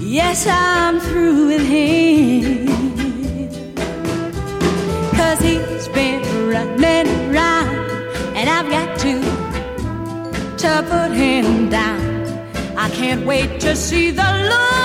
Yes, I'm through with him, 'cause he's been running around, and I've got to put him down. I can't wait to see the look